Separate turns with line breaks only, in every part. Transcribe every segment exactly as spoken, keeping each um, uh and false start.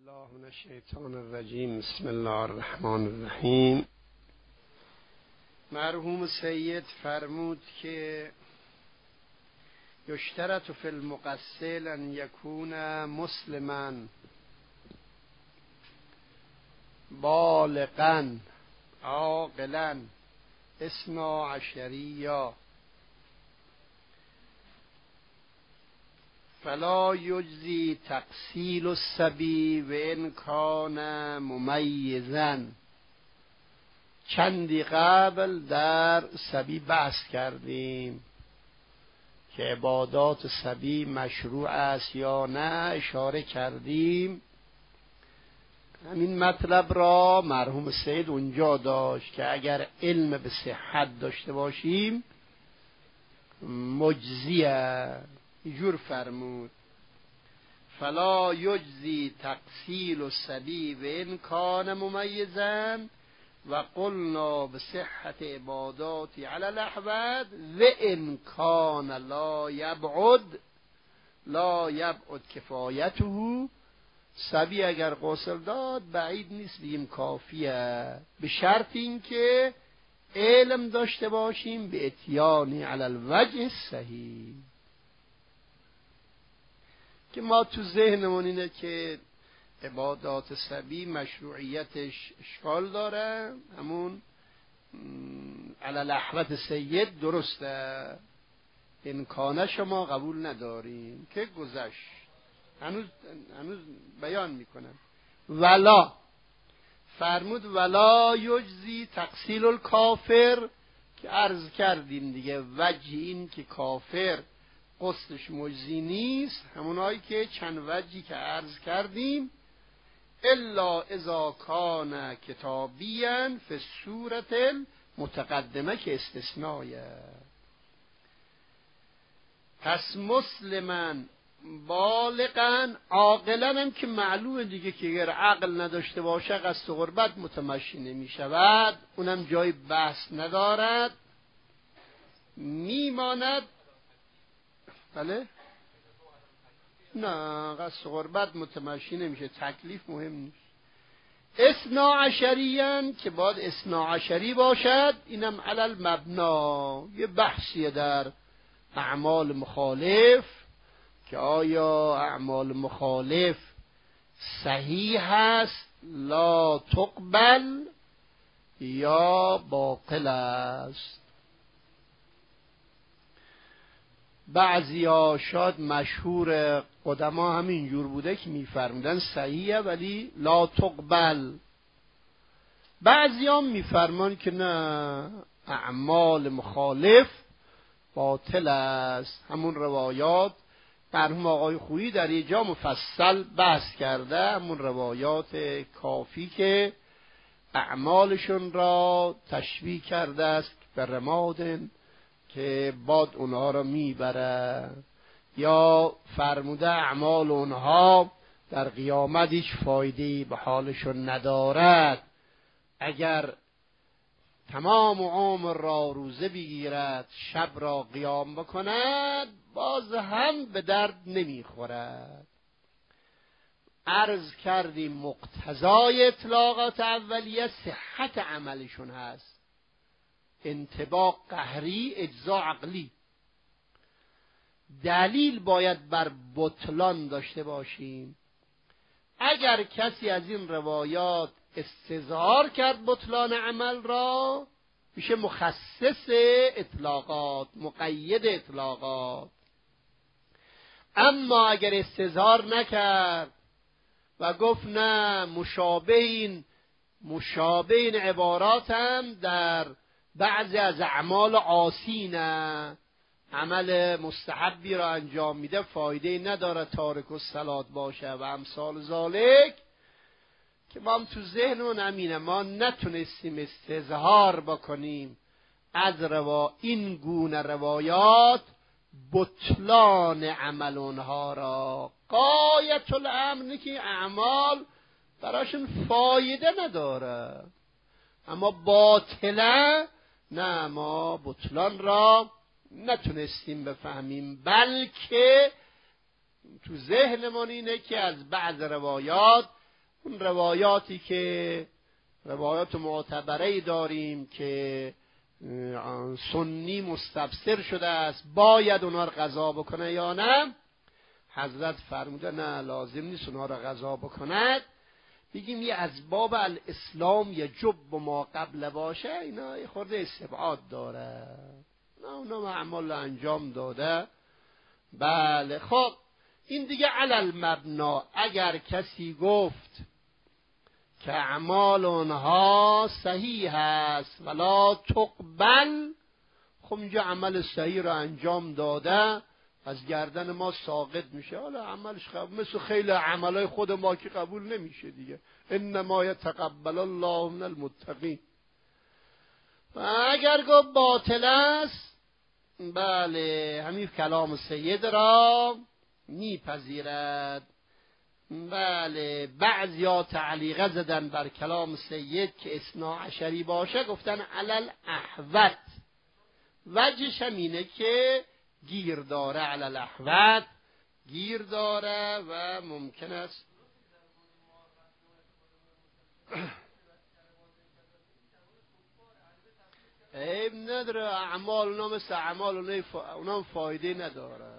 الله من الشیطان الرجیم. بسم الله الرحمن الرحیم. مرحوم سید فرمود که یشترط فی المغسل ان یکون مسلما بالغا عاقلا اثنا عشریا فلا یجزی تغسیل الصبی و ان کان ممیزا. چندی قبل در صبی بحث کردیم که عبادات صبی مشروع است یا نه، اشاره کردیم. همین مطلب را مرحوم سید اونجا داشت که اگر علم به صحت داشته باشیم مجزیه. اینجور فرمود فلا یجزی تغسیل الصبی و ان کان ممیزا و قلنا بصحت عباداتی علی الاحوط و ان کان لا یبعد لا یبعد کفایته. صبی اگر غسل داد بعید نیست بگیم کافیه، به شرط اینکه علم داشته باشیم به اتیانی علی الوجه صحیح. که ما تو ذهنمون اینه که عبادات صبی مشروعیتش اشکال داره، همون علی الاحوط سید درسته، امکانه شما قبول نداریم که گذشت. هنوز هنوز بیان میکنم. ولا فرمود ولا یجزی تغسیل الکافر، که عرض کردیم دیگه وجه این که کافر غسلش مجزی نیست، همونایی که چند وجهی که عرض کردیم. الا اذا کان کتابیا فی صورت متقدمه که استثنایه. پس مسلما بالغا عاقلا هم که معلومه دیگه که اگر عقل نداشته باشه قصد غربت متمشی نمی شود، اونم جای بحث ندارد، میماند. بله؟ نه، قصد غربت متمشی نمیشه، تکلیف مهم نیست. اثنا عشریان که باید اثنا عشری باشد، اینم علل مبنا. یه بحثیه در اعمال مخالف که آیا اعمال مخالف صحیح هست لا تقبل یا باطل است. بعضی ها شاید مشهور قدما همین جور بوده که میفرمودن صحیحه ولی لا تقبل. بعضی ها میفرمان که نه، اعمال مخالف باطل است. همون روایات مرحوم آقای خویی در یه جا مفصل بحث کرده، همون روایات کافی که اعمالشون را تشبیه کرده است به رمادن که باد اونها را میبره، یا فرموده اعمال اونها در قیامت هیچ فایده‌ای به حالشون ندارد، اگر تمام عمر را روزه بگیرد شب را قیام بکند باز هم به درد نمیخورد. عرض کردیم مقتضای اطلاقات اولیه صحت عملشون هست، انطباق قهری اجزا عقلی. دلیل باید بر بطلان داشته باشیم. اگر کسی از این روایات استظهار کرد بطلان عمل را، میشه مخصص اطلاقات، مقید اطلاقات. اما اگر استظهار نکرد و گفت نه مشابه این مشابه این عبارات هم در بعضی از اعمال عاصی نه، عمل مستحبی را انجام میده فایده نداره تارک الصلات باشه و امثال ذالک، که ما هم تو ذهنمون امینه ما نتونستیم استظهار بکنیم از روا این گونه روایات بطلان عمل اونها را. غایت الامر که اعمال براشون فایده نداره، اما باطله نه، ما بطلان را نتونستیم بفهمیم، بلکه تو ذهنمون اینه که از بعض روایات اون روایاتی که روایات معتبری داریم که سنی مستبصر شده است باید اونا رو قضا بکنه یا نه، حضرت فرموده نه لازم نیست اونا رو قضا بکند. بگیم یه از باب الاسلام یجب ما قبل باشه، اینا یه خورده استبعاد داره، نه اونا اعمال انجام داده. بله خب این دیگه علل مبنا. اگر کسی گفت که اعمال اونها صحیح است ولا تقبل، خب اینجا عمل صحیح رو انجام داده، از گردن ما ساقط میشه. حالا عملش قبول، مثل خیلی عملای خود ما که قبول نمیشه دیگه. انما یتقبل الله من المتقین. و اگر گفت باطل است، بله همین کلام سید را میپذیرد. بله بعضیا تعلیقه زدن بر کلام سید که اثنا عشری باشه، گفتن علل احوت. وجهش هم اینه که گیر داره، علل احوت گیر داره و ممکن است عیب نداره. اعمال اونا مثل اعمال اونا, ف... اونا فایده نداره.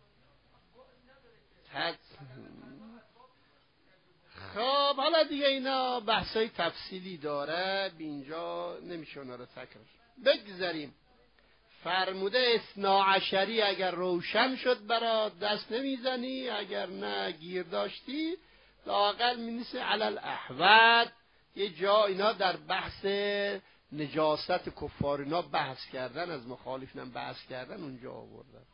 حد... خب حالا دیگه اینا بحثای تفصیلی داره، اینجا نمیشه اونا رو تکرار. بگذاریم. فرموده اثنا عشری اگر روشن شد برات دست نمیزنی، اگر نه گیر داشتی لااقل مینیسه علل احوت. یه جا اینا در بحث نجاست کفار اینا بحث کردن، از مخالفین بحث کردن، اونجا آوردن.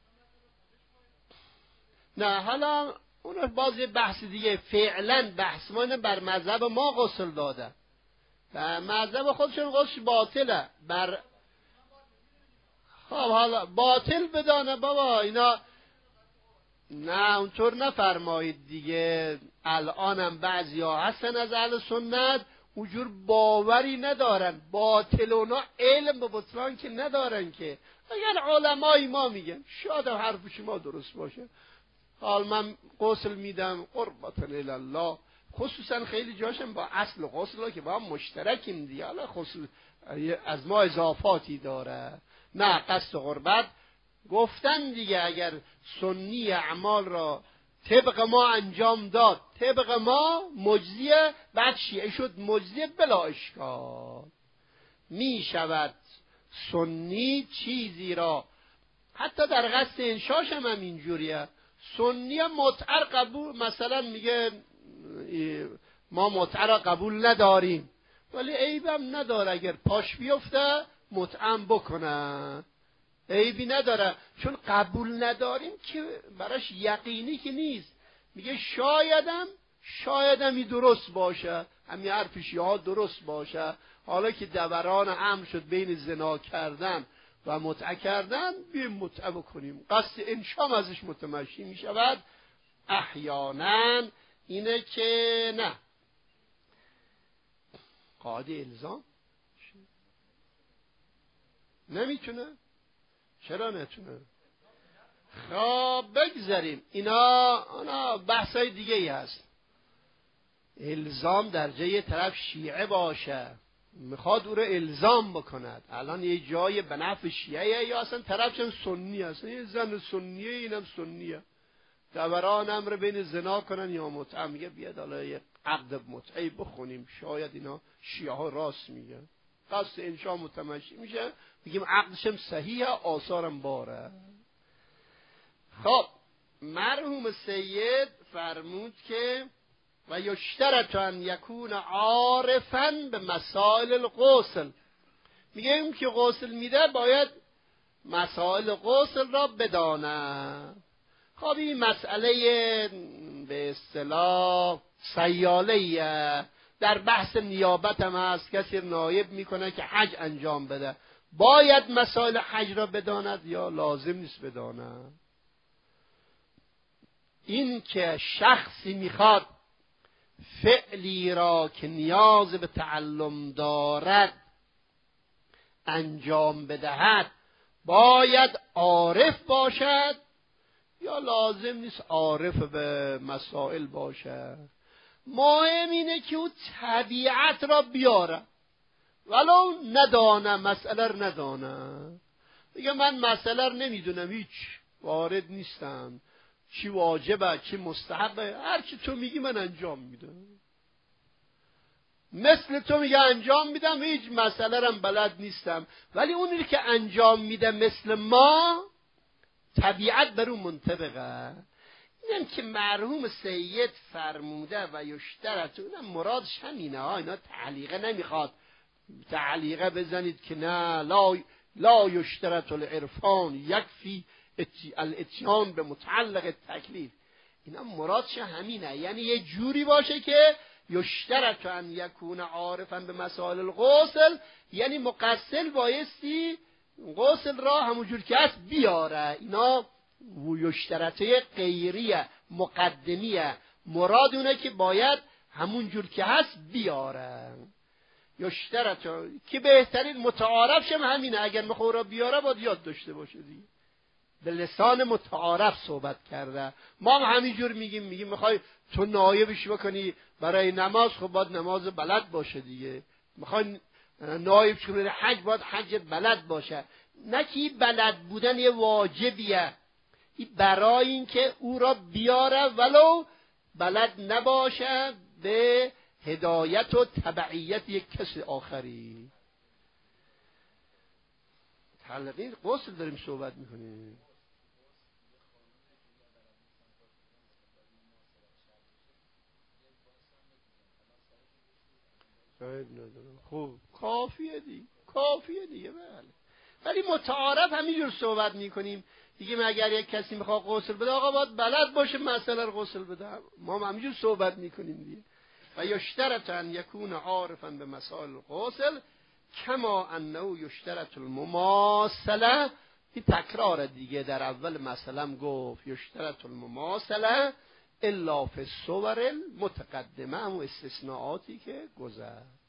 نه حالا اون باز یه بحث دیگه. فعلا بحث ما اینه بر مذهب ما غسل دادن و مذهب خودشون غسل باطله. بر خب حالا باطل بدانه بابا اینا. نه اونطور نفرمایید دیگه. الانم بعضی ها هستن از اهل سنت اونجور باوری ندارن، باطل اونا علم به بطلان که ندارن. که اگر علمای ما میگن شاید حرف شما درست باشه، حال من غسل میدم قربتن الله، خصوصا خیلی جاشم با اصل غسل که با هم مشترکیم دیگه، حالا غسل از ما اضافاتی داره. نه قصد قربت گفتن دیگه. اگر سنی اعمال را طبق ما انجام داد، طبق ما مجزیه، بعد شیعه شد مجزیه بلا اشکال. می شود سنی چیزی را حتی در قصد انشاش هم, هم اینجوریه. سنی متعر قبول، مثلا میگه ما متعر قبول نداریم، ولی عیبم نداره اگر پاش بیفته متعم بکنن، عیبی نداره. چون قبول نداریم که براش یقینی که نیست. میگه شایدم شایدم این درست باشه، همین حرف شیعه درست باشه. حالا که دوران امر شد بین زنا کردن و متعه کردن، بیم متعه بکنیم. قصد انشام ازش متمشی میشود. احیانا اینه که نه قاعده الزام نمیتونه. چرا نتونه؟ خب بگذاریم. اینا اونا بحثای دیگه ای هست. الزام در جای طرف شیعه باشه، میخواد او رو الزام بکند. الان یه جای به نفع شیعه یا اصلا طرفشن سنی هست، یه زن سنیه اینم سنیه، دوران امر بین زنا کنن یا متعه. میگه بیاد حالا یه عقد متعه بخونیم، شاید اینا شیعه ها راست میگن. قصد انشا متمشی میشه، میگیم عقدشم صحیحه، آثارم باره. خب مرحوم سید فرمود که و یشترط ان یکون عارفا به مسائل الغسل. میگه اون که غسل میده باید مسائل غسل را بدانه. خب این مسئله به اصطلاح سیاله، در بحث نیابت هم هست. کسی نایب میکنه که حج انجام بده، باید مسائل حج را بداند یا لازم نیست بدانه؟ این که شخصی میخواد فعلی را که نیاز به تعلم دارد انجام بدهد باید عارف باشد یا لازم نیست عارف به مسائل باشد؟ مهم اینه که او طبیعت را بیاره، ولو ندانم، مسئله رو ندانم. دیگه من مسئله رو نمیدونم، هیچ وارد نیستم، چی واجبه چی مستحبه، هر چی تو میگی من انجام میدم، مثل تو میگه انجام میدم، هیچ مسئله رو بلد نیستم. ولی اونی که انجام میده مثل ما، طبیعت بر اون منطبقه. اینم که مرحوم سید فرموده و یشترط، اونم مرادش همینه ها. اینا تعلیقه نمیخواد، تعلیقه بزنید که نه لا لا یشترط العرفان یکفی الاتیان به متعلق تکلیف. اینا مرادش همینه، یعنی یه جوری باشه که یشترط ان یکون عارفا به مسائل الغسل، یعنی مغسل بایستی غسل را همونجور که هست بیاره. اینا یشترطه غیریه، مقدمیه، مراد اونه که باید همونجور که هست بیاره. یشترط که بهترین متعارف شم همینه، اگر میخواد را بیاره باید یاد داشته باشه دیگه، به لسان متعارف صحبت کرده. ما هم همینجور میگیم، میگیم میخوای تو نایبش بکنی برای نماز، خب باید نماز بلد باشه دیگه. میخوای نایب کنی حج، باید حج بلد باشه. نه که بلد بودن یه واجبیه، این برای این که او را بیاره ولو بلد نباشه به هدایت و تبعیت یک کس آخری. تعلقی غسل داریم صحبت میکنیم. خب کافیه دیگه، کافیه دیگه. بله، ولی متعارف همینجور صحبت میکنیم دیگه. اگر یک کسی میخواد غسل بده، آقا باید بلد باشه مسئله رو غسل بده. ما هم همینجور صحبت میکنیم دیگه. و یشترط ان یکون عارفا به مسائل الغسل کما انه یشترط المماثله. این تکرار دیگه، در اول مسئله گفت یشترط المماثله الا فی الصور المتقدمه، هم استثناءاتی که گذشت.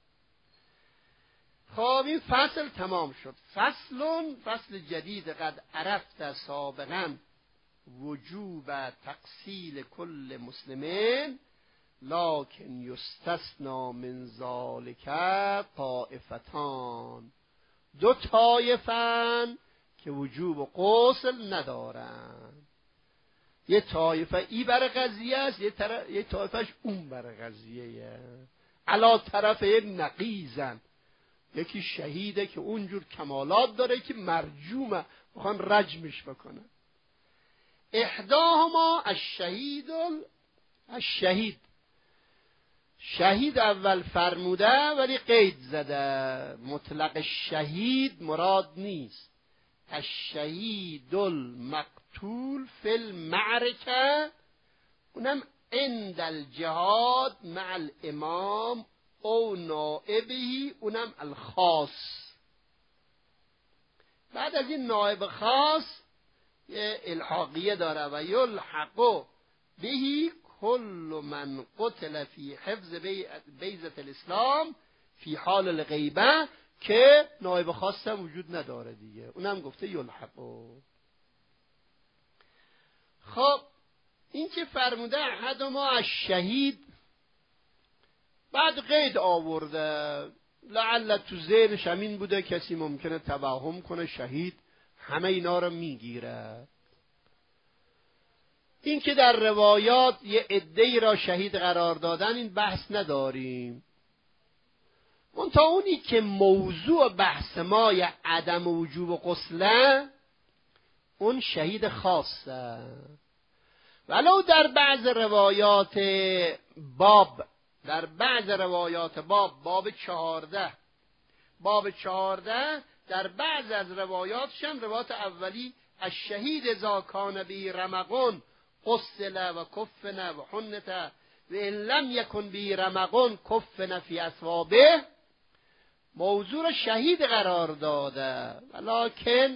خب این فصل تمام شد. فصل فصل جدید. قد عرفت سابقا وجوب تقصیل کل مسلمین لکن یستثنا من ذالک طائفتان. دو طایفن که وجوب غسل ندارن. یه طایفه ای بر قضیه است، یه, طرف... یه طایفهش اون بر قضیه. علا طرف نقیزن، یکی شهیده که اونجور کمالات داره که مرجومه، بخوان رجمش بکنن. احداهما الشهید الشهید شهید اول فرموده ولی قید زده، مطلق شهید مراد نیست. الشهید المقتول فی المعرکه، اونم عند الجهاد مع الامام او نائبهی، اونم الخاص. بعد از این نائب خاص یه الحاقیه داره، و یلحق بهی کل من قتل فی حفظ بیضة الاسلام فی حال الغیبه، که نائب خاص هم وجود نداره دیگه، اونم گفته یلحقو. خب این که فرموده احد ما از شهید، بعد قید آورده، لعل تو ذهنش همین بوده، کسی ممکنه توهم کنه شهید همه اینا رو میگیره. این که در روایات یه عده‌ای را شهید قرار دادن، این بحث نداریم. منتها اونی که موضوع بحث ما یا عدم وجوب غسله، اون شهید خاصه. ولو در بعض روایات باب در بعض روایات باب باب چهارده باب چهارده در بعض از روایاتش هم روایات اولی الشهید اذا کان به رمقون غسل و کفن و حنت و ان لم یکن به رمقون کفن فی اثوابه، موضوع شهید قرار داده. ولکن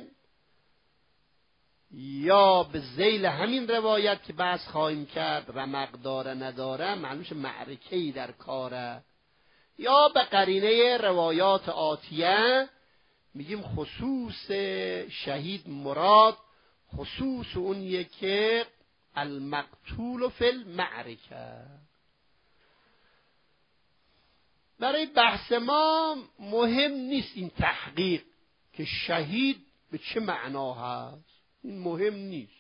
یا به ذیل همین روایت که بحث خواهیم کرد، رمق داره نداره، معلومش معرکه‌ای در کاره، یا به قرینه روایات آتیه میگیم خصوص شهید مراد خصوص اونیه که المقتول فی المعرکه. برای بحث ما مهم نیست این تحقیق که شهید به چه معنا هست، این مهم نیست.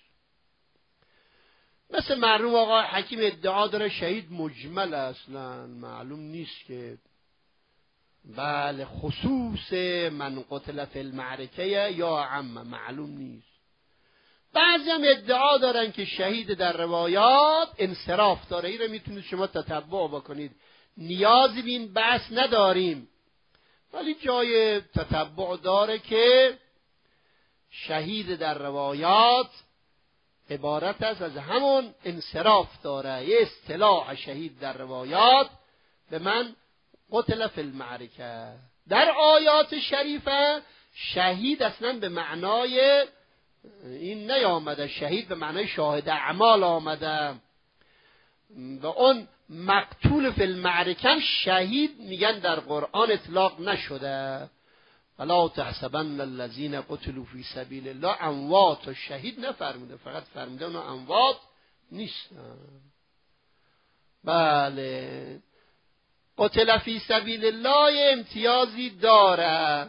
مثل مرحوم آقای حکیم ادعا داره شهید مجمل، اصلا معلوم نیست که بله خصوص من قتل فی المعرکه یا عم، معلوم نیست. بعضی هم ادعا دارن که شهید در روایات انصراف داره، این رو میتونید شما تتبع بکنید، نیازی به این بحث نداریم، ولی جای تتبع داره که شهید در روایات عبارت است از همون انصراف داره. یه اصطلاح شهید در روایات به من قتل فی المعرکه. در آیات شریفه شهید اصلا به معنای این نیامده، شهید به معنای شاهد اعمال آمده. و اون مقتول فی المعرکه شهید میگن در قرآن اطلاق نشده. ولا تحسبن الذین قتلوا فی سبیل الله اموات، و شهید نفرموده، فقط فرموده اونا اموات نیستن. بله قتل فی سبیل الله امتیازی داره،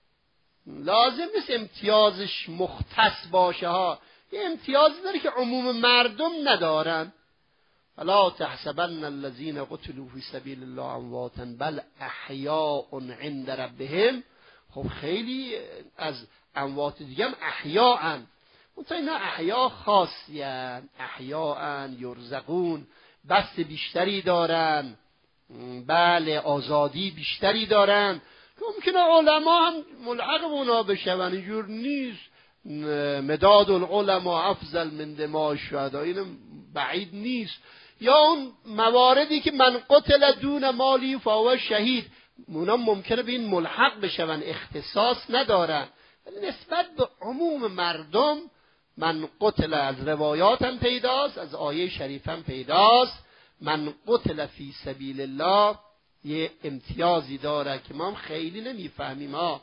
لازم نیست امتیازش مختص باشه ها، یه امتیازی داره که عموم مردم ندارن. فلا تحسبن الذین قتلوا فی سبیل الله امواتا بل احیاء عند ربهم. خب خیلی از اموات دیگه هم احیاءن، منتها اینا احیاء خاصی هن، احیاءن یرزقون، بست بیشتری دارن، بله آزادی بیشتری دارن که ممکنه علما هم ملحق به اونا بشون، اینجور نیست. مداد العلماء افضل من دماء الشهداء، این بعید نیست. یا اون مواردی که من قتل دون مالی فهو شهید، اونا ممکنه به این ملحق بشون، اختصاص ندارن، ولی نسبت به عموم مردم من قتل از روایات هم پیداست، از آیه شریف هم پیداست. من قتل فی سبیل الله یه امتیازی داره که ما هم خیلی نمیفهمیم ها.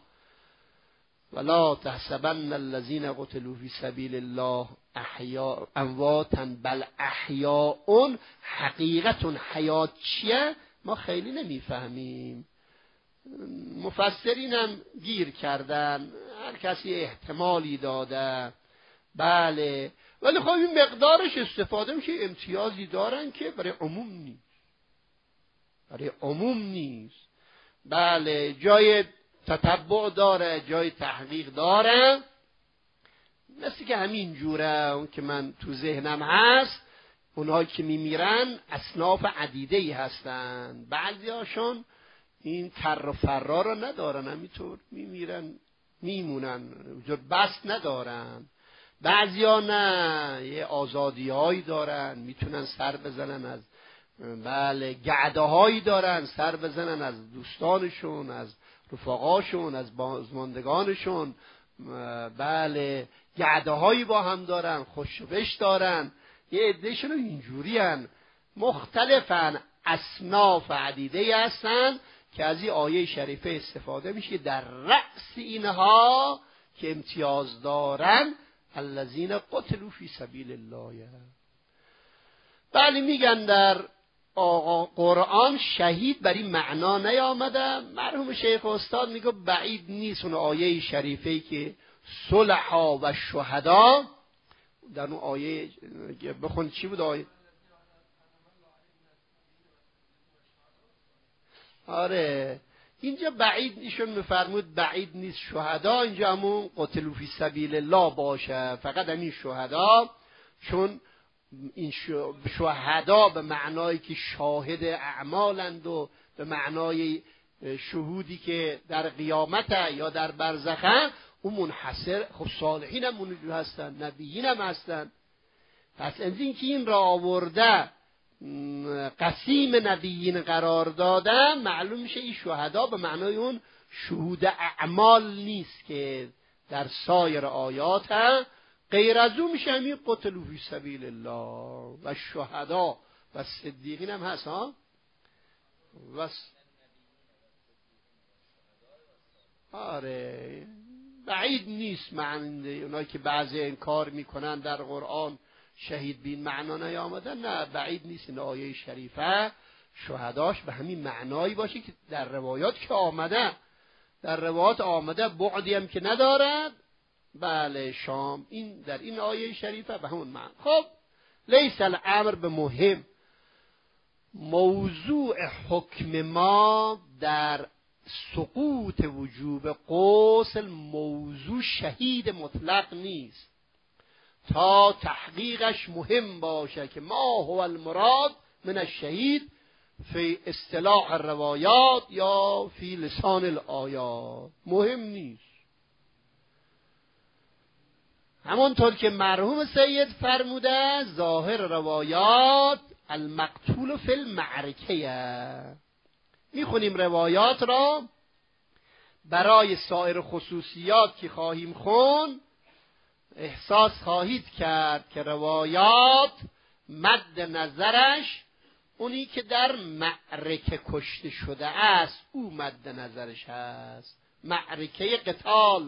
ولا تحسبن الذین قتلوا فی سبیل الله احیاء امواتا بل احیاء، حقیقت اون حیات چیه ما خیلی نمیفهمیم. مفسرین هم گیر کردن، هر کسی احتمالی داده، بله، ولی خب این مقدارش استفاده میشه، امتیازی دارن که برای عموم نیست، برای عموم نیست. بله جای تتبع داره، جای تحقیق داره. مثل که همین جوره اون که من تو ذهنم هست، اونهایی که میمیرن اصناف عدیده‌ای هستن، بعضی هاشون این تر و فرا رو ندارن، همینطور میمیرن میمونن، جور بست ندارن. بعضی ها نه، یه آزادی هایی دارن، میتونن سر بزنن از، بله گعده هایی دارن سر بزنن از دوستانشون، از رفقاشون، از بازماندگانشون، بله گعده هایی با هم دارن، خوشبش دارن. یه عدهشون اینجوری هن، مختلفن، اصناف عدیده هستن که از این آیه شریفه استفاده میشه در رأس اینها که امتیاز دارن الذین قتلوا فی سبیل الله. بله میگن در قرآن شهید بر این معنا نیامده. مرحوم شیخ استاد میگه بعید نیست اون آیه شریفه که صلحا و شهدا، در اون آیه بخون چی بود آیه؟ آره اینجا بعید، ایشون میفرمود بعید نیست شهدا اینجا همون قتلوا فی سبیل الله باشه، فقط همین شهدا، چون این شهدا به معنایی که شاهد اعمالند و به معنای شهودی که در قیامت یا در برزخه، اون منحصر، خب صالحین هم اونجور هستن، نبیین هم هستن. پس از این که این را آورده قسیم نبیین قرار داده، معلوم میشه این شهدا به معنای اون شهود اعمال نیست که در سایر آیات هم. غیر از اون میشه همین قتلوا فی سبیل الله و شهدا و صدیقین هم هست ها. و آره بعید نیست معنی اونایی که بعضی انکار میکنن در قرآن شهید بین معنا نیامده، نه بعید نیست این آیه شریفه شهداش به همین معنایی باشه که در روایات که آمده، در روایات آمده بعدی هم که ندارد. بله شام این در این آیه شریفه به همون معنی. خب لیس الامر به مهم، موضوع حکم ما در سقوط وجوب غسل موضوع شهید مطلق نیست تا تحقیقش مهم باشه که ما هو المراد من الشهید فی اصطلاح الروایات یا فی لسان الآیات. مهم نیست. همونطور که مرحوم سید فرموده ظاهر روایات المقتول فی المعرکه. میخونیم روایات را برای سایر خصوصیات که خواهیم خون احساس خواهید کرد که روایات مد نظرش اونی که در معرکه کشته شده است او مد نظرش هست. معرکه قتال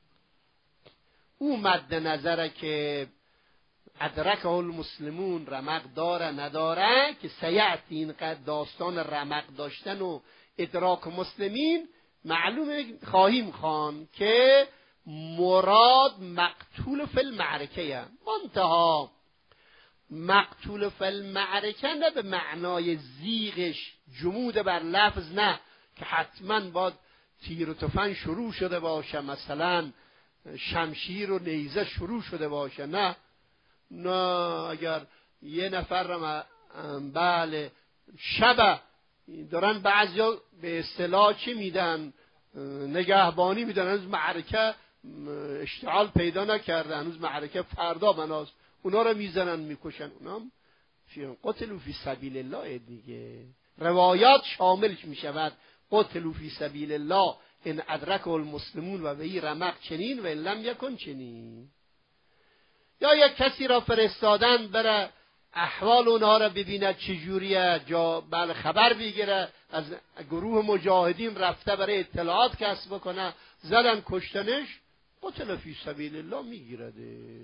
او مد نظره که ادرکه المسلمون رمق داره نداره، که سیعت اینقدر داستان رمق داشتن و ادراک مسلمین معلومه خواهیم خوان که مراد مقتول فی المعرکه. منتها مقتول فی المعرکه نه به معنای زیغش جمود بر لفظ، نه که حتما باید تیر و تفنگ شروع شده باشه، مثلا شمشیر و نیزه شروع شده باشه، نه نه اگر یه نفر را بله شب دارن بعضیا به اصطلاح چی میدن نگهبانی میدن، هنوز معرکه اشتعال پیدا نکرده، هنوز معرکه فردا بناست، اونا رو میزنن میکشن، اونا فی قتلوا فی سبیل الله دیگه. روایات شاملش میشود قتلوا فی سبیل الله ان ادرک المسلمون و بهی رمق چنین و ان لم یکن چنین. یا یک کسی را فرستادن بره احوال اونها را ببیند چجوریه، جا بله خبر بگیره از گروه مجاهدین رفته برای اطلاعات کسب بکنه، زدن کشتنش، قتل فی سبیل الله میگیرده.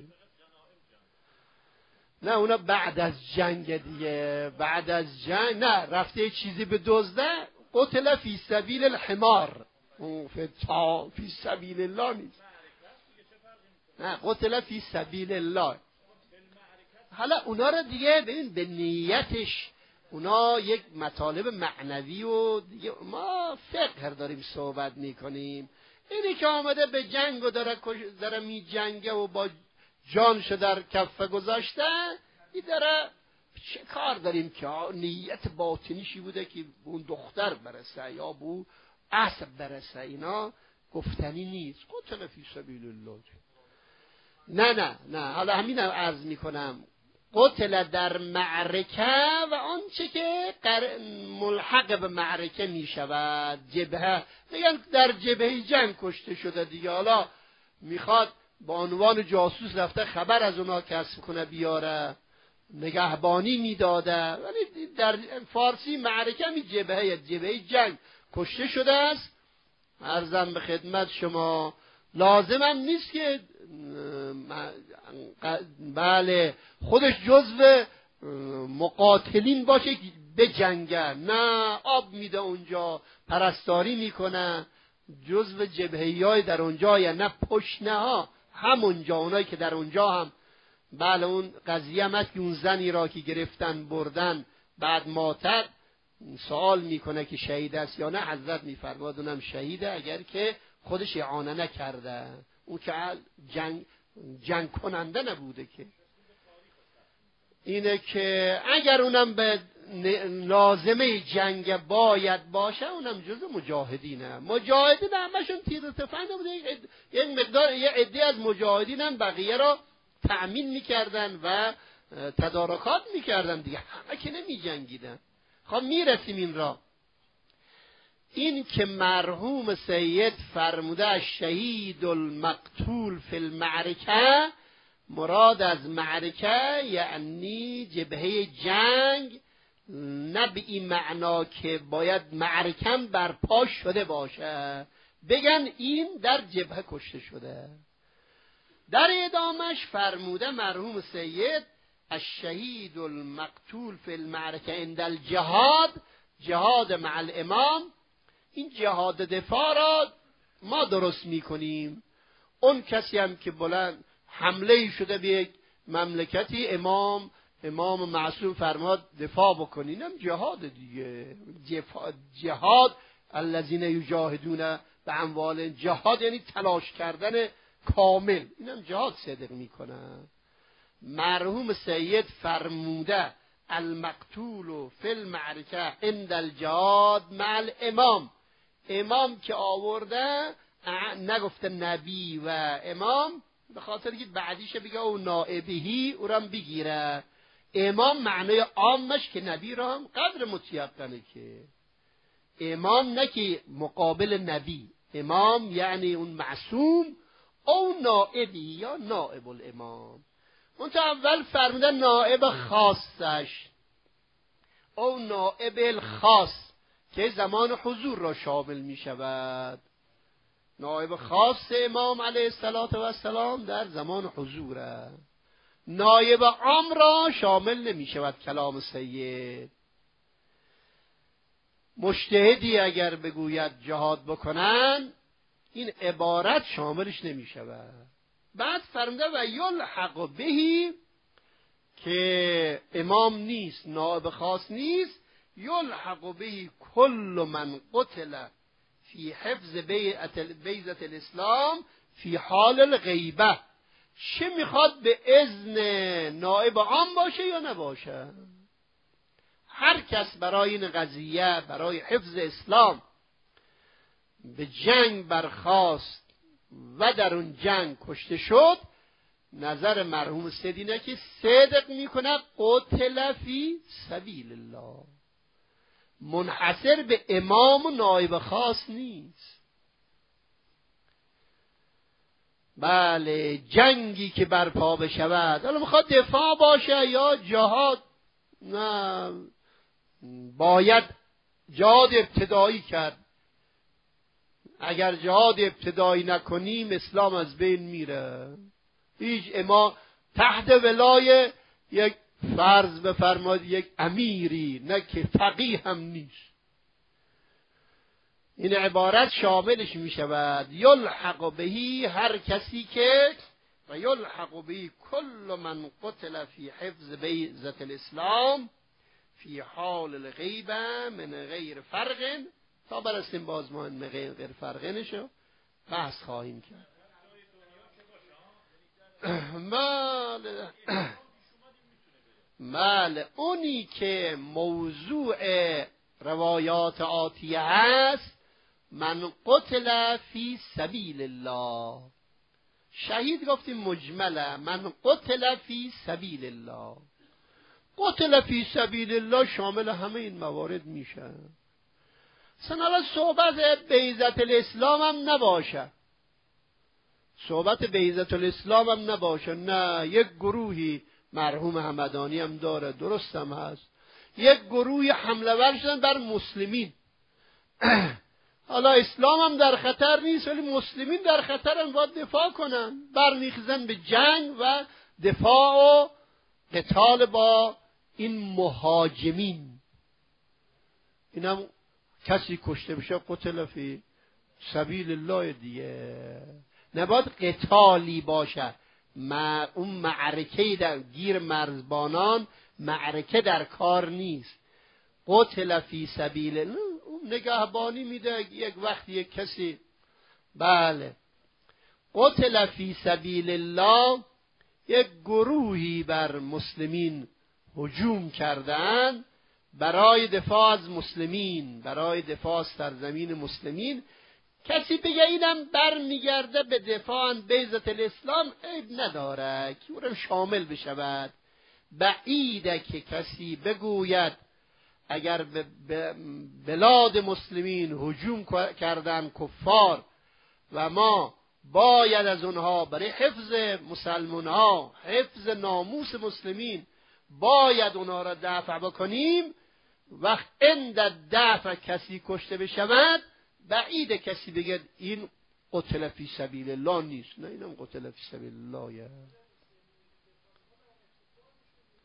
نه اونا بعد از جنگ دیگه، بعد از جنگ نه رفته چیزی به دزده، قتل فی سبیل الحمار، فی سبیل الله نیست، نه قتل فی سبیل الله. حالا اونا رو دیگه ببین به نیتش اونا یک مطالب معنوی و دیگه ما فقه داریم صحبت میکنیم. اینی که آمده به جنگ و داره, داره می جنگه و با جانش در کفه گذاشته، این داره چه کار داریم که نیت باطنیشی بوده که اون دختر برسه یا بو عصب برسه، اینا گفتنی نیست. قتل فی سبیل الله. نه نه نه حالا همین هم عرض میکنم قتل در معرکه و آنچه که ملحق به معرکه میشود، جبهه، میگن در جبهه جنگ کشته شده دیگه، حالا میخواد با عنوان جاسوس رفته خبر از اونا کسب کنه بیاره، نگهبانی میداده، ولی در فارسی معرکه می جبهه جبهه جنگ کشته شده است. عرضم به خدمت شما لازم هم نیست که بله خودش جزو مقاتلین باشه به جنگه، نه آب میده اونجا، پرستاری میکنه، جزو جبهه‌ای در اونجا، یا نه پشنه ها همونجا، اونایی که در اونجا هم بله اون قضیه هم هست که اون زنی را که گرفتن بردن بعد ماتت سوال میکنه که شهید است یا نه، حضرت میفرماد اونم شهیده اگر که خودش اعانه نکرده، اون که جنگ جنگ کننده نبوده. که اینه که اگر اونم به لازمه جنگ باید باشه، اونم جزو مجاهدینه. مجاهدین همشون تیر و تفنگ بوده، یک مقدار یه عده از مجاهدین هم بقیه را تأمین میکردن و تدارکات میکردن دیگه، همه که نمی جنگیدن. خب میرسیم این را، این که مرحوم سید فرموده شهید المقتول فی المعرکه، مراد از معرکه یعنی جبهه جنگ، نه به این معنا که باید معرکم برپا شده باشه بگن این در جبهه کشته شده. در ادامش فرموده مرحوم سید الشهید المقتول فی المعرکه عند الجهاد، جهاد مع الامام، این جهاد دفاع را ما درست میکنیم. اون کسی هم که بلند حمله شده به یک مملکتی، امام امام معصوم فرماد دفاع بکنین، هم جهاد دیگه. جهاد الذین یجاهدون باموال، جهاد یعنی تلاش کردن کامل، اینم جهاد صدق میکنه. مرحوم سید فرموده المقتول فی المعرکه عند الجهاد مع الامام، امام که آورده نگفته نبی و امام، به خاطر که بعدیش بگه او نائبهی او را بگیره. امام معنای عامش که نبی را هم قدر متیقنه، که امام نه که مقابل نبی، امام یعنی اون معصوم او نائبی یا نائب الامام. منتها اول فرمودن نائب خاصش او نائب الخاص که زمان حضور را شامل می شود. نائب خاص امام علیه السلام در زمان حضوره، نائب عام را شامل نمی شود کلام سید. مجتهدی اگر بگوید جهاد بکنن، این عبارت شاملش نمی شود. بعد فرموده و یلحق بهی، که امام نیست، نائب خاص نیست، یلحق بهی کل من قتل فی حفظ بیضة الاسلام فی حال الغیبه. چه میخواد به اذن نائب عام باشه یا نباشه، هر کس برای این قضیه، برای حفظ اسلام به جنگ برخاست و در اون جنگ کشته شد، نظر مرحوم سید اینه که صدق میکنه قتل فی سبیل الله، منحصر به امام و نائب خاص نیست. بله، جنگی که برپا بشود، حالا میخواد دفاع باشه یا جهاد، نه، باید جهاد ابتدایی کرد. اگر جهاد ابتدایی نکنیم اسلام از بین میره. هیچ امام تحت ولای یک فرض بفرماد یک امیری، نه که فقیه هم نیست. این عبارت شاملش می شود یلحق بهی، هر کسی که، و یلحق بهی کل من قتل فی حفظ بیضة الاسلام فی حال الغیبه من غیر فرق، تا برسیم باز ما این غیر غیر فرقنشو بحث خواهیم کرد. بله بله، اونی که موضوع روایات آتیه هست، من قتل فی سبیل الله، شهید گفتیم مجمله، من قتل فی سبیل الله، قتل فی سبیل الله شامل همه این موارد میشه. سنالا صحبت بیضة الاسلام هم نباشه، صحبت بیضة الاسلام هم نباشه، نه، یک گروهی مرحوم همدانی هم داره، درست هم هست، یک گروهی حمله ور شدن بر مسلمین. حالا اسلام هم در خطر نیست ولی مسلمین در خطر هم، باید دفاع کنن، برمیخیزن به جنگ و دفاع و قتال با این مهاجمین. اینم کسی کشته بشه قتل فی سبیل الله دیگه، نباید قتالی باشه. ما اون معرکه در گیر مرزبانان معرکه در کار نیست. قتل فی سبیل الله، اون نگهبانی میده یک وقتی یک کسی، بله، قتل فی سبیل الله، یک گروهی بر مسلمین هجوم کردن برای دفاع از مسلمین، برای دفاع از سرزمین مسلمین. کسی بگه اینم بر میگرده به دفاع عن بیضة الاسلام، عیب نداره که او را شامل بشود. بعیده که کسی بگوید اگر به بلاد مسلمین هجوم کردن کفار و ما باید از اونها برای حفظ مسلمان ها، حفظ ناموس مسلمین، باید اونها را دفع بکنیم، وقت عند دفع کسی کشته بشود، بعید کسی بگه این قتل فی سبیل الله نیست. نه، اینم قتل فی سبیل الله.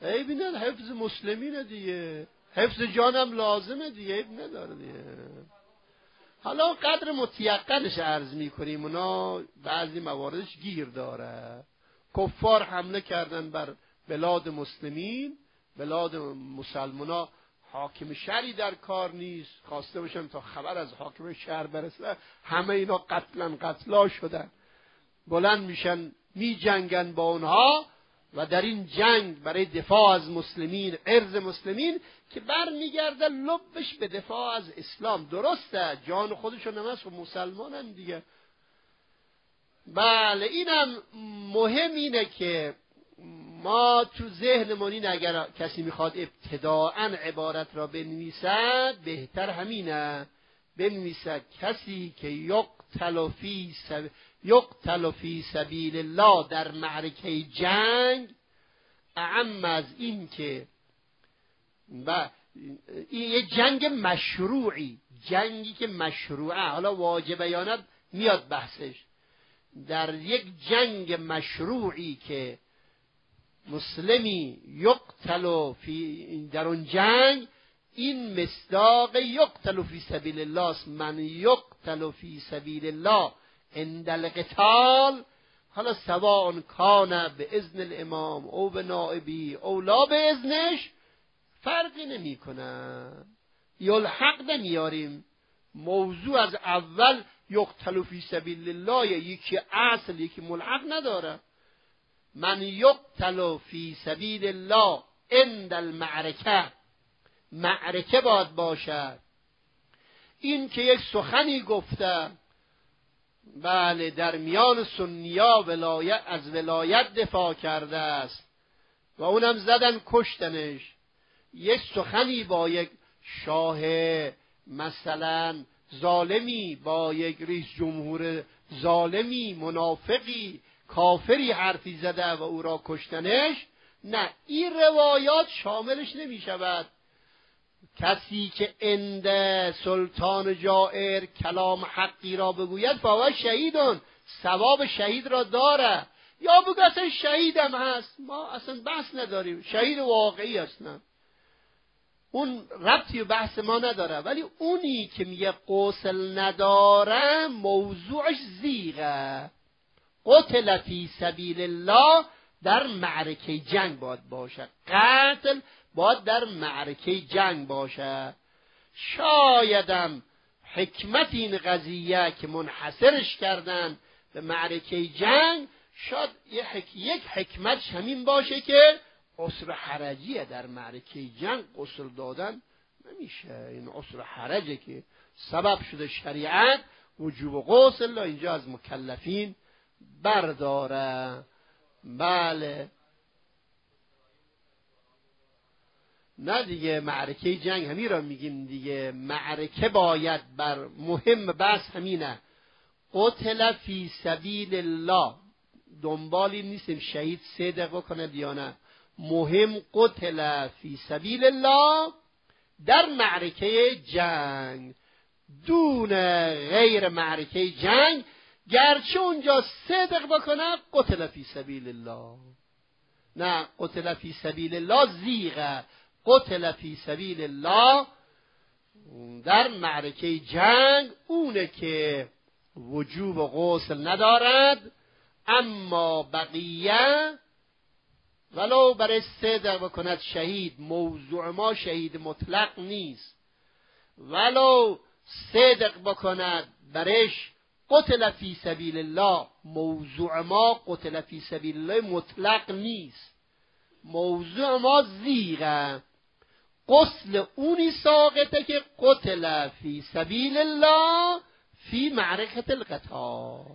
عیبی نداره، حفظ مسلمینه دیگه، حفظ جانم لازمه دیگه، عیب نداره دیگه. حالا قدر متیقنش عرض میکنیم، اونا بعضی مواردش گیر داره. کفار حمله کردن بر بلاد مسلمین، بلاد مسلمونا حاکم شهری در کار نیست، خواسته باشن تا خبر از حاکم شهر برسه همه اینا قتلن قتلا شدن، بلند میشن می جنگن با اونها و در این جنگ برای دفاع از مسلمین، عرض مسلمین که بر میگرده لبش به دفاع از اسلام. درسته جان خودشون هم هست و مسلمانن دیگه. بله اینم مهم اینه که ما تو ذهنمون این، اگر کسی میخواد ابتداعاً عبارت را بنویسد بهتر همینه، بنویسد کسی که یقتل فی سب... یقتل فی سبیل الله در معرکه جنگ، اعم از این که و این یه جنگ مشروعی، جنگی که مشروعه، حالا واجبه یا نه میاد بحثش، در یک جنگ مشروعی که مسلمی یقتل فی در اون جنگ، این مصداق یقتل فی سبیل الله است. من یقتل فی سبیل الله عند القتال، حالا سواء کان به اذن الامام او به نائبی او لا به اذنش، فرقی نمی کنه. یلحق نمیاریم، موضوع از اول یقتل فی سبیل الله یکی اصل یکی ملحق نداره. من یقتل فی سبیل الله عند المعرکه، معرکه باید باشد. این که یک سخنی گفته، بله در میان سنیا ولایت از ولایت دفاع کرده است و اونم زدن کشتنش، یک سخنی با یک شاه مثلا ظالمی، با یک رئیس جمهور ظالمی منافقی کافری حرفی زده و او را کشتنش، نه، این روایات شاملش نمی شود. کسی که عند سلطان جائر کلام حقی را بگوید فهو شهیدون، ثواب شهید را داره. یا بگو اصلا شهیدم هست، ما اصلا بحث نداریم، شهید واقعی اصلا اون ربطی و بحث ما نداره. ولی اونی که میگه غسل نداره موضوعش زیغه. قتل فی سبیل الله در معرکه جنگ باید باشه، قتل باید در معرکه جنگ باشه. شایدم حکمت این قضیه که منحصرش کردن به معرکه جنگ، شاید یک حکمتش همین باشه که عسر حرجیه، در معرکه جنگ غسل دادن نمیشه. این عسر حرجه که سبب شده شریعت وجوب غسل اینجا از مکلفین برداره. بله نه دیگه، معرکه جنگ همین را میگیم دیگه. معرکه باید بر مهم بحث همینه، قتل فی سبیل الله، دنبالی نیستیم شهید سه دقیقه کنه یا نه، مهم قتل فی سبیل الله در معرکه جنگ دون غیر معرکه جنگ، گرچه اونجا صدق بکنه قتل فی سبیل الله، نه قتل فی سبیل الله زیغه، قتل فی سبیل الله در معرکه جنگ اونه که وجوب غسل ندارد. اما بقیه ولو برای صدق بکند شهید، موضوع ما شهید مطلق نیست، ولو صدق بکند برش قتل فی سبیل الله، موضوع ما قتل فی سبیل الله مطلق نیست، موضوع ما زیغه. غسل اونی ساقطه که قتل فی سبیل الله فی معرکت القتال.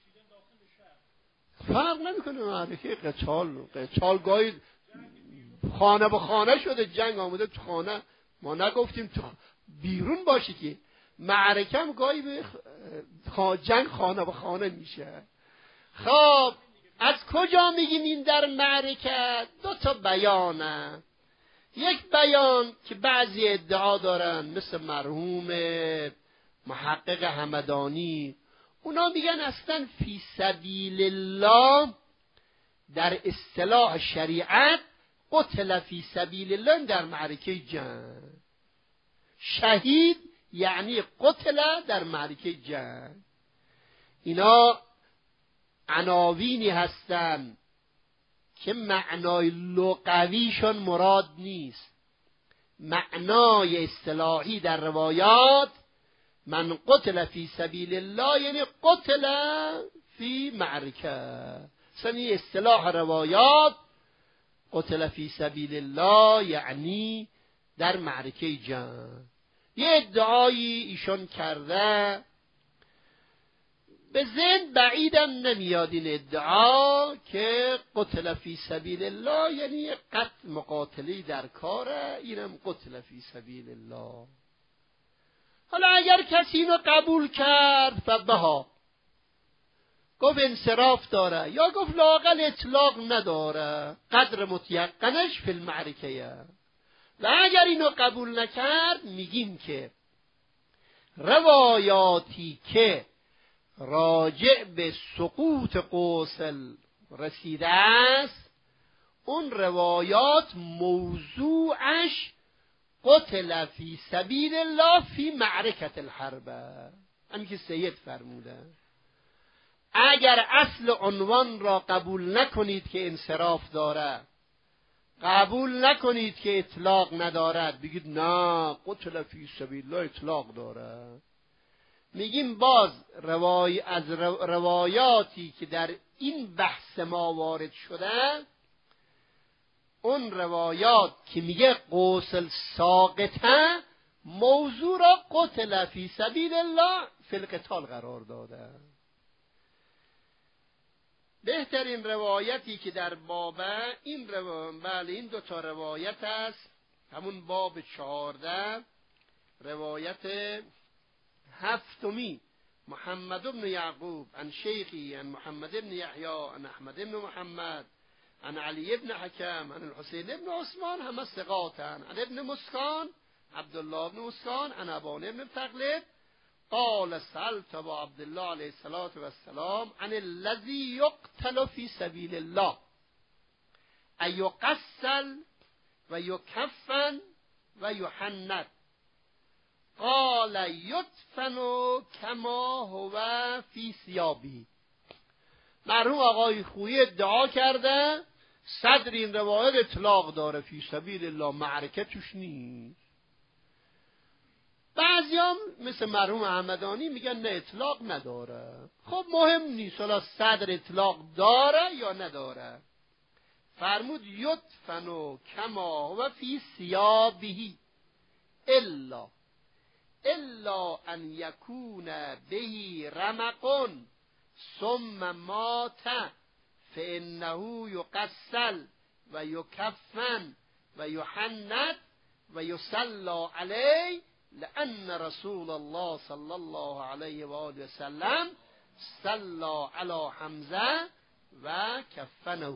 فرق نمیکنه معرکه قتال، قتال گاهی خانه به خانه شده، جنگ آمده تو خانه، ما نگفتیم تو بیرون باشه که معرکه هم گاهی به جنگ خانه به خانه میشه. خب از کجا میگیم این در معرکه؟ دو تا بیانه. یک بیان که بعضی ادعا دارن مثل مرحوم محقق همدانی، اونا میگن اصلا فی سبیل الله در اصطلاح شریعت قتل فی سبیل الله در معرکه جنگ. شهید یعنی قتل در معرکه جنگ. اینا عناوینی هستند که معنای لغویشون مراد نیست. معنای اصطلاحی در روایات من قتل فی سبیل الله یعنی قتل فی معرکه. سنی اصطلاح روایات قتل فی سبیل الله یعنی در معرکه جنگ. یه ادعایی ایشون کرده، به ذهن بعیدم نمیاد این ادعا که قتل فی سبیل الله یعنی قتل مقاتلی در کاره، اینم قتل فی سبیل الله. حالا اگر کسی اینو قبول کرد فبها، گفت انصراف داره، یا گفت لااقل اطلاق نداره، قدر متیقنش فی المعرکه. و اگر اینو قبول نکرد میگیم که روایاتی که راجع به سقوط غسل رسیده است، اون روایات موضوعش قتل فی سبیل الله فی معرکت الحرب، همین که سید فرموده. اگر اصل عنوان را قبول نکنید که انصراف داره، قبول نکنید که اطلاق ندارد، بگید نه قتل فی سبیل الله اطلاق داره، میگیم باز روای از روایاتی که در این بحث ما وارد شده، اون روایات که میگه غسل ساقطه، موضوع را قتل فی سبیل الله فی القتال قرار داده. بهترین روایتی که در بابه این رو... بله این دوتا روایت است. همون باب چهارده روایت هفتمی محمد بن یعقوب عن شیخی عن محمد بن یحیی عن احمد بن محمد عن علی بن حکم عن الحسین بن عثمان، همه ثقاتن. عن ابن مسکان عبدالله بن مسکان عن ابان بن تغلب قال سألت ابا عبدالله علیه الصلاة والسلام عن الذی یقتل فی سبیل الله ایقسل و یکفن و یحنط قال یدفن کما هو فی ثیابی. مرحوم آقای خویی ادعا کرده صدر این روایت اطلاق داره، فی سبیل الله معرکه توش نیست. بعضیام مثل مرحوم احمدانی میگن نه اطلاق نداره. خب مهم نیست حالا صدر اطلاق داره یا نداره. فرمود یدفن کما هو فی ثیابه الا الا ان یکون به رمق ثم مات فانه یغسل و یکفن و یحنط و یصلی علیه لأن رسول الله صلی الله علیه و آله وسلم صلی علی حمزه و کفنه.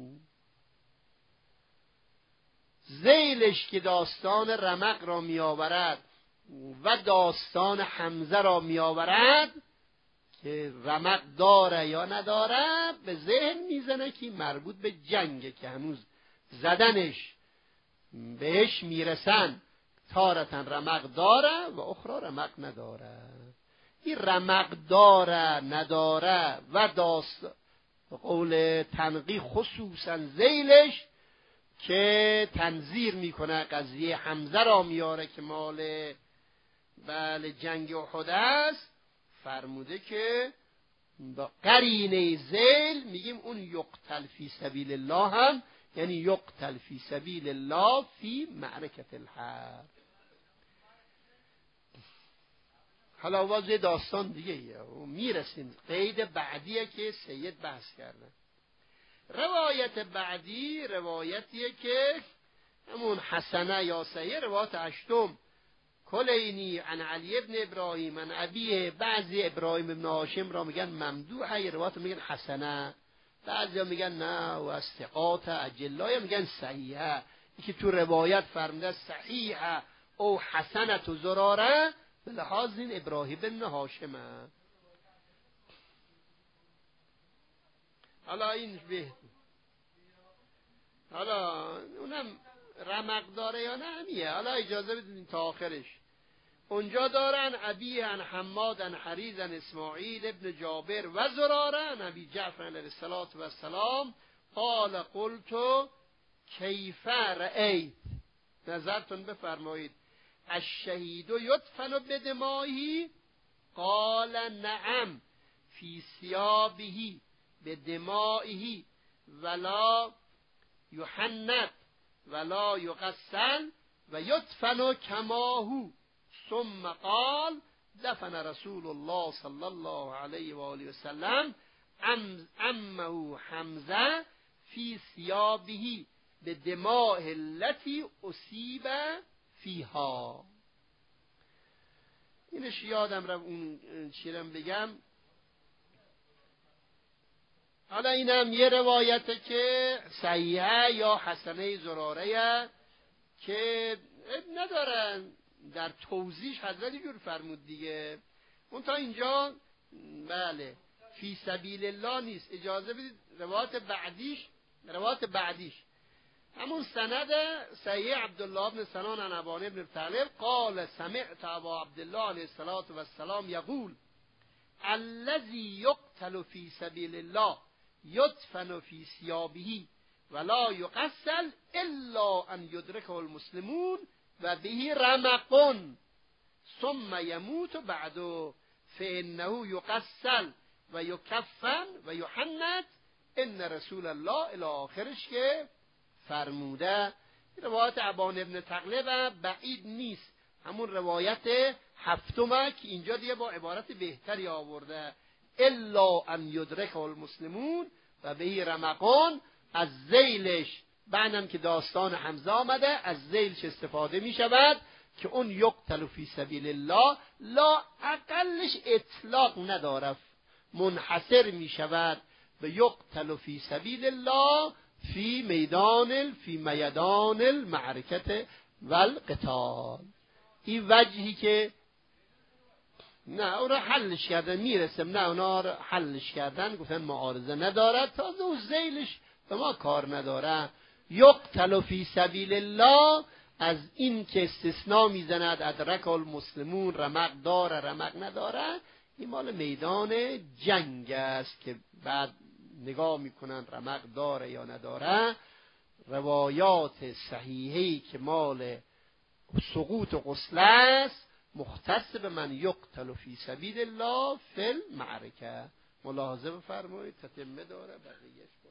ذیلش که داستان رمق را می آورد و داستان حمزه را می آورد که رمق داره یا نداره، به ذهن میزنه که مربوط به جنگه که هنوز زدنش بهش میرسن. تارتن رمق داره و اخرى رمق نداره. این رمق داره نداره و داست قول تنقی خصوصا ذیلش که تنظیر میکنه قضیه حمزه را میاره که مال بله جنگ احد است، فرموده که با قرینه ذیل میگیم اون یقتل فی سبیل الله هم یعنی یقتل فی سبیل الله فی معرکت الحرب. حالا واضح داستان دیگه ایه و میرسیم قید بعدیه که سید بحث کرده. روایت بعدی روایتیه که همون حسنه یا سید روایت هشتم کلینی عن علی ابن ابراهیم عن ابیه. بعضی ابراهیم ابن هاشم را میگن ممدوحه، یه روایت میگن حسنه، بعضی میگن نه و استقاط اجلای میگن صحیحه. که تو روایت فرموده صحیحه او حسنه تو زراره به لحاظ این ابراهیم ابن هاشمه. حالا این به حالا اونم رمق داره یا نه همیه. حالا اجازه بدین تا آخرش. اونجا دارن ابی عن حماد عن حریز عن اسماعیل ابن جابر و زراره نبی جعفر علیه السلام قال قلت کیف رأیت، نظرتون بفرمایید، الشهید یدفن بدمائه؟ قال نعم فی ثیابه بدمائه ولا یحنط ولا یغسل و یدفن کما هو. ثم قال دفن رسول الله صلی الله علیه و آله و سلم عمه حمزه فی ثیابه بدماء التي اصیب فیها. اینش یادم رو اون چیرم بگم. حالا اینم یه روایته که صحیحه یا حسنه زراره که ندارن در توضیح حضرت جور فرمود دیگه. اون تا اینجا بله فی سبیل الله نیست. اجازه بدید روایت بعدیش روایت بعدیش همون سند صحیح عبدالله بن سنان عن ابان ابن طالب قال سمعت ابا عبدالله علیه السلام یقول الذی یقتل فی سبیل الله یدفن فی ثیابه ولا یغسل الا ان یدرکه المسلمون و به رمق ثم یموت بعد فانه یغسل و یکفن و یحنط ان رسول الله الی آخرش که فرموده. روایت ابان ابن تغلب بعید نیست، همون روایت هفتمه که اینجا دیگه با عبارت بهتری آورده الا ان یدرکه المسلمون و به رمقان. از ذیلش بعدم که داستان حمزه آمده از ذیلش استفاده می شود که اون یقتل فی سبیل الله لا اقلش اطلاق نداره، منحصر می شود به یقتل فی سبیل الله فی میدان فی میدان المعرکت و القتال. این وجهی که نه اونا حلش کردن میرسم نه اونا حلش کردن گفتن معارضه ندارد، تازه او ذیلش به ما کار نداره. یقتل فی سبیل الله از این که استثناء میزند ادرک المسلمون رمق داره رمق نداره، این مال میدان جنگ است که بعد نگاه میکنن رمق داره یا نداره. روایات صحیحی که مال سقوط و غسل است مختص به من یقتل فی سبیل الله فی المعرکه. ملاحظه بفرمایید تتمه داره بقیهش.